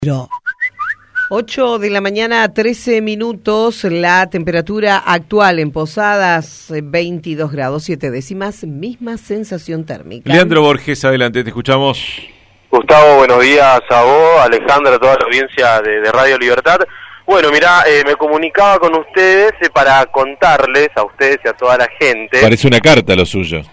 8 de la mañana, 13 minutos, la temperatura actual en Posadas, 22 grados 7 décimas, misma sensación térmica. Leandro Borges, adelante, te escuchamos. Gustavo, buenos días a vos, Alejandra, a toda la audiencia de Radio Libertad. Bueno, mirá, me comunicaba con ustedes para contarles a ustedes y a toda la gente. Parece una carta lo suyo.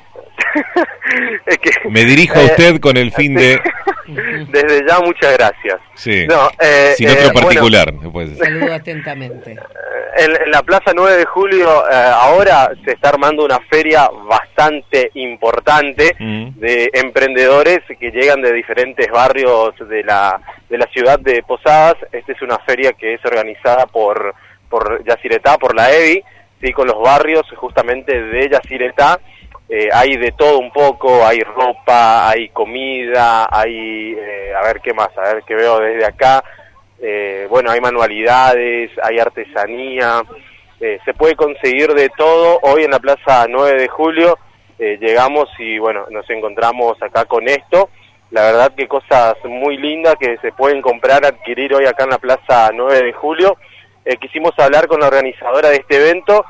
Es que, me dirijo a usted con el fin de... Desde ya, muchas gracias. Sí, no, sin otro particular. Bueno, saludo atentamente. En la Plaza 9 de Julio ahora se está armando una feria bastante importante de emprendedores que llegan de diferentes barrios de la ciudad de Posadas. Esta es una feria que es organizada por Yacyretá, por la EBI, ¿sí? Con los barrios justamente de Yacyretá. Hay de todo un poco, hay ropa, hay comida, hay, a ver qué más, a ver qué veo desde acá, bueno, hay manualidades, hay artesanía, se puede conseguir de todo. Hoy en la Plaza 9 de Julio llegamos y bueno, nos encontramos acá con esto. La verdad que cosas muy lindas que se pueden comprar, adquirir hoy acá en la Plaza 9 de Julio. Quisimos hablar con la organizadora de este evento.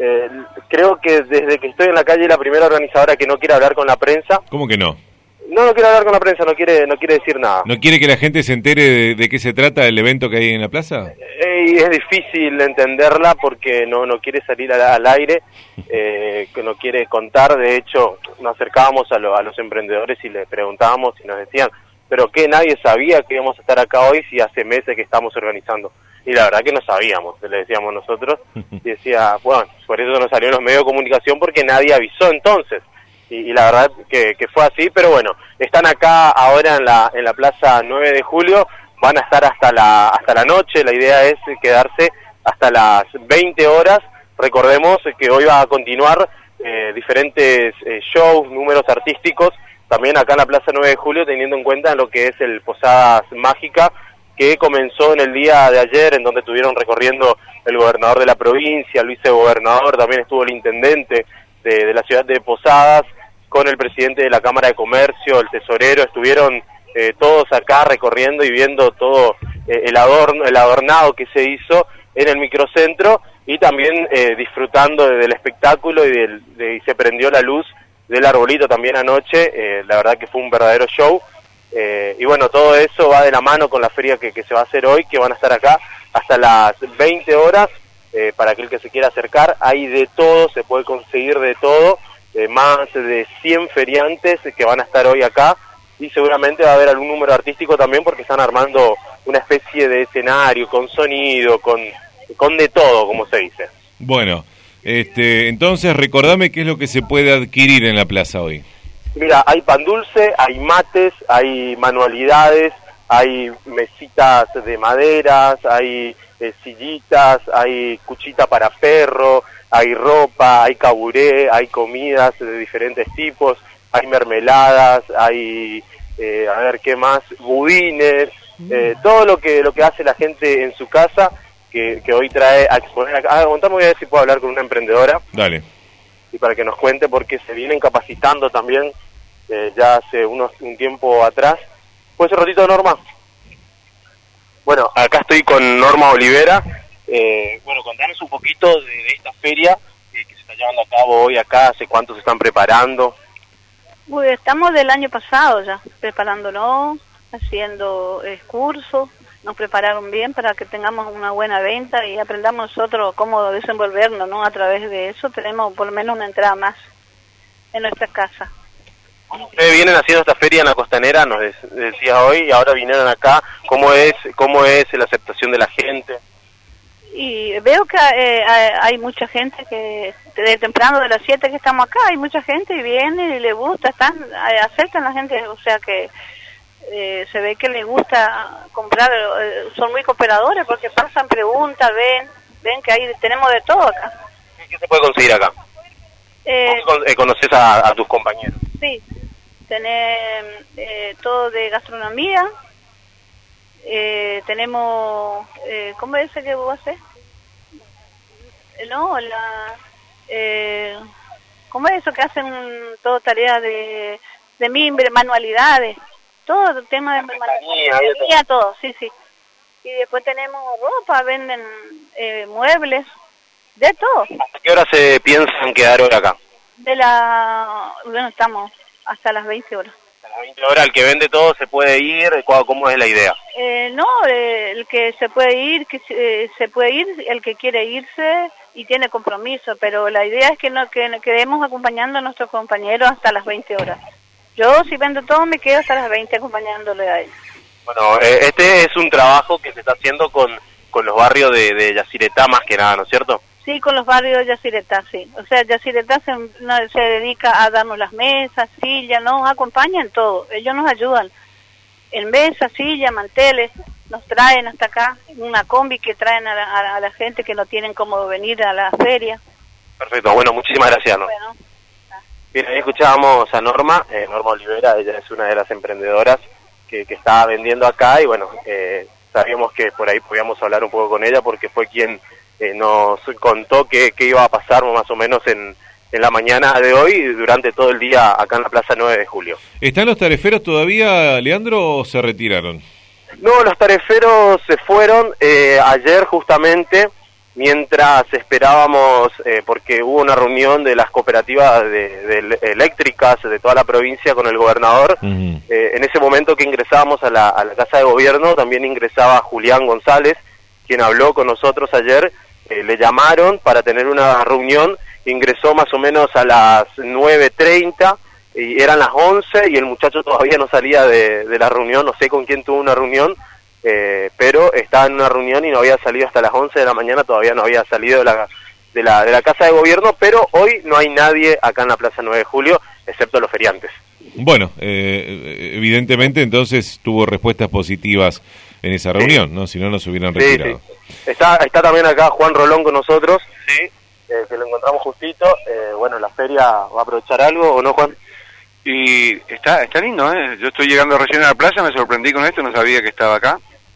Creo que desde que estoy en la calle la primera organizadora que no quiere hablar con la prensa. ¿Cómo que no? No quiere hablar con la prensa, no quiere decir nada. ¿No quiere que la gente se entere de qué se trata el evento que hay en la plaza? Y es difícil entenderla porque no quiere salir al aire, que no quiere contar. De hecho, nos acercábamos a los emprendedores y les preguntábamos y nos decían, pero que nadie sabía que íbamos a estar acá hoy si hace meses que estamos organizando. Y la verdad que no sabíamos, le decíamos nosotros, y decía, bueno, por eso nos salió en los medios de comunicación porque nadie avisó entonces, y la verdad que fue así. Pero bueno, están acá ahora en la Plaza 9 de Julio, van a estar hasta la noche. La idea es quedarse hasta las 20 horas, recordemos que hoy va a continuar diferentes shows, números artísticos, también acá en la Plaza 9 de Julio, teniendo en cuenta lo que es el Posadas Mágica, que comenzó en el día de ayer, en donde estuvieron recorriendo el gobernador de la provincia, el vicegobernador, también estuvo el intendente de la ciudad de Posadas, con el presidente de la Cámara de Comercio, el tesorero, estuvieron todos acá recorriendo y viendo todo el adornado que se hizo en el microcentro, y también disfrutando del espectáculo y se prendió la luz del arbolito también anoche. La verdad que fue un verdadero show. Y bueno, todo eso va de la mano con la feria que se va a hacer hoy, que van a estar acá hasta las 20 horas, para aquel que se quiera acercar. Hay de todo, se puede conseguir de todo, más de 100 feriantes que van a estar hoy acá, y seguramente va a haber algún número artístico también, porque están armando una especie de escenario, con sonido, con de todo, como se dice. Bueno, entonces recordame qué es lo que se puede adquirir en la plaza hoy. Mira, hay pan dulce, hay mates, hay manualidades, hay mesitas de maderas, hay sillitas, hay cuchita para perro, hay ropa, hay caburé, hay comidas de diferentes tipos, hay mermeladas, hay, a ver qué más, budines, todo lo que hace la gente en su casa, que hoy trae a exponer acá. Aguantame, voy a ver si puedo hablar con una emprendedora. Dale. Y para que nos cuente, porque se vienen capacitando también ya hace un tiempo atrás. ¿Puede ser ratito, Norma? Bueno, acá estoy con Norma Olivera. Bueno, contanos un poquito de esta feria que se está llevando a cabo hoy acá. ¿Hace cuánto se están preparando? Estamos del año pasado ya, preparándolo, haciendo cursos. Nos prepararon bien para que tengamos una buena venta y aprendamos nosotros cómo desenvolvernos, ¿no? A través de eso tenemos por lo menos una entrada más en nuestra casa. Bueno, ustedes vienen haciendo esta feria en la Costanera, nos decías hoy, y ahora vinieron acá. ¿Cómo es la aceptación de la gente? Y veo que hay mucha gente que desde temprano, de las 7 que estamos acá, hay mucha gente y viene y le gusta, aceptan la gente, o sea que se ve que les gusta comprar, son muy cooperadores porque pasan, preguntan, ven que tenemos de todo acá. ¿Qué se puede conseguir acá? ¿Conoces a tus compañeros? Sí, tenés todo de gastronomía, tenemos, ¿cómo es ese que vos haces? ¿Cómo es eso que hacen todo tarea de mimbre, manualidades? Todo el tema de manualidades, todo, sí. Y después tenemos ropa, venden muebles, de todo. ¿Hasta qué hora se piensan quedar hoy acá? Bueno, estamos hasta las 20 horas. A las 20 horas el que vende todo se puede ir, ¿cómo es la idea? No, el que se puede ir, se puede ir, el que quiere irse y tiene compromiso, pero la idea es que quedemos acompañando a nuestros compañeros hasta las 20 horas. Yo, si vendo todo, me quedo hasta las 20 acompañándole a él. Bueno, este es un trabajo que se está haciendo con los barrios de Yacyretá más que nada, ¿no es cierto? Sí, con los barrios de Yacyretá, sí. O sea, Yacyretá se dedica a darnos las mesas, sillas, nos acompañan en todo. Ellos nos ayudan en mesas, sillas, manteles, nos traen hasta acá, una combi que traen a la gente que no tienen cómo venir a la feria. Perfecto, bueno, muchísimas gracias, ¿no? Bueno. Bien, ahí escuchábamos a Norma Olivera, ella es una de las emprendedoras que está vendiendo acá y bueno, sabíamos que por ahí podíamos hablar un poco con ella porque fue quien nos contó qué iba a pasar más o menos en la mañana de hoy y durante todo el día acá en la Plaza 9 de Julio. ¿Están los tareferos todavía, Leandro, o se retiraron? No, los tareferos se fueron ayer justamente mientras esperábamos, porque hubo una reunión de las cooperativas de eléctricas de toda la provincia con el gobernador. En ese momento que ingresábamos a la Casa de Gobierno, también ingresaba Julián González, quien habló con nosotros ayer. Le llamaron para tener una reunión, ingresó más o menos a las 9:30 y eran las 11 y el muchacho todavía no salía de la reunión, no sé con quién tuvo una reunión, pero estaba en una reunión y no había salido hasta las 11 de la mañana, todavía no había salido de la Casa de Gobierno, pero hoy no hay nadie acá en la Plaza 9 de Julio, excepto los feriantes. Bueno, evidentemente entonces tuvo respuestas positivas en esa reunión, ¿no? Si no, nos hubieran retirado. Sí. Está también acá Juan Rolón con nosotros, sí, que lo encontramos justito. Bueno, la feria va a aprovechar algo, ¿o no, Juan? Y está lindo, ¿eh? Yo estoy llegando recién a la plaza, me sorprendí con esto, no sabía que estaba acá,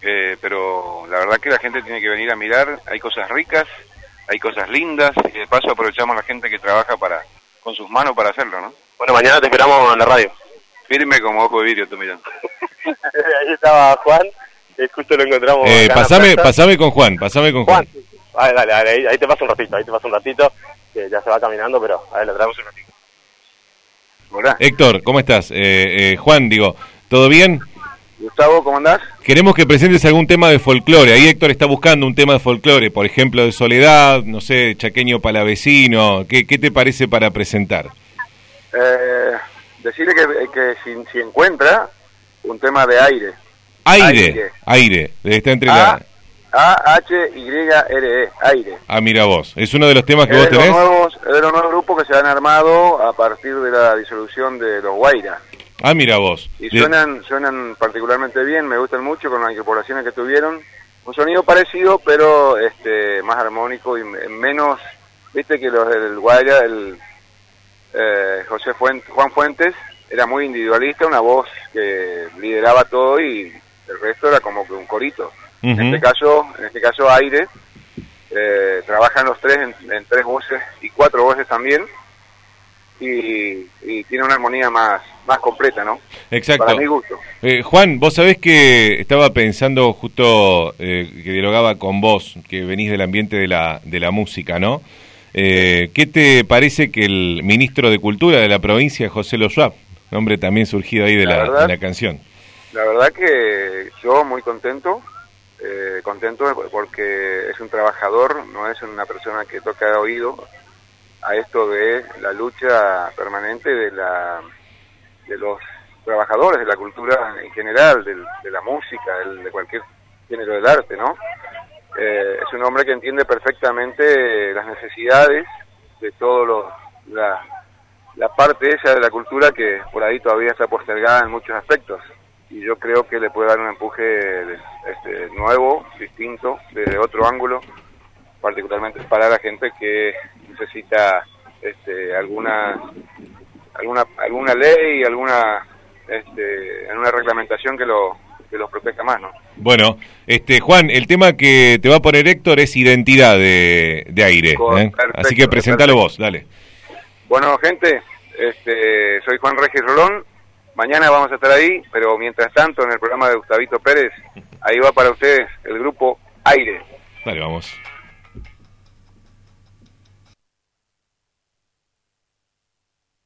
pero la verdad que la gente tiene que venir a mirar, hay cosas ricas, hay cosas lindas, y de paso aprovechamos a la gente que trabaja con sus manos para hacerlo, ¿no? Bueno, mañana te esperamos en la radio. Firme como ojo de vidrio, tú mirando. Ahí estaba Juan, justo lo encontramos. Pasame con Juan. Dale, ahí te paso un ratito, que ya se va caminando, pero a ver, lo traemos un ratito. Hola. Héctor, ¿cómo estás? Juan, ¿todo bien? Gustavo, ¿cómo andás? Queremos que presentes algún tema de folclore. Ahí Héctor está buscando un tema de folclore, por ejemplo, de Soledad, no sé, Chaqueño Palavecino. ¿Qué te parece para presentar? Decirle que si encuentra un tema de aire. Aire. Está entre A-H-Y-R-E, Aire. Ah, mira vos. ¿Es uno de los temas que vos tenés? Es de los nuevos grupos que se han armado a partir de la disolución de los Guaira. Ah, mira vos. Y suenan particularmente bien, me gustan mucho con las incorporaciones que tuvieron. Un sonido parecido, pero más armónico y menos, viste que los del Guaira, Juan Fuentes, era muy individualista, una voz que lideraba todo y el resto era como que un corito. En este caso Aire, trabajan los tres en 3 voces y 4 voces también, y tiene una armonía más completa, ¿no? Exacto. Para mi gusto. Juan, vos sabés que estaba pensando justo que dialogaba con vos, que venís del ambiente de la música, ¿no? ¿Qué te parece que el ministro de Cultura de la provincia, José Lo Schwab, nombre también surgido ahí de la canción? La verdad que yo muy contento porque es un trabajador, no es una persona que toca oído a esto de la lucha permanente de los trabajadores de la cultura en general, de la música, de cualquier género del arte, ¿no? Es un hombre que entiende perfectamente las necesidades de la parte esa de la cultura que por ahí todavía está postergada en muchos aspectos, y yo creo que le puede dar un empuje nuevo, distinto, desde otro ángulo, particularmente para la gente que necesita alguna ley, alguna reglamentación que los proteja más, ¿no? Bueno, Juan, el tema que te va a poner Héctor es Identidad de Aire, perfecto, así que presentalo vos, dale. Bueno, gente, soy Juan Regis Rolón, Mañana vamos a estar ahí, pero mientras tanto en el programa de Gustavito Pérez, ahí va para ustedes el grupo Aire. Dale, vamos.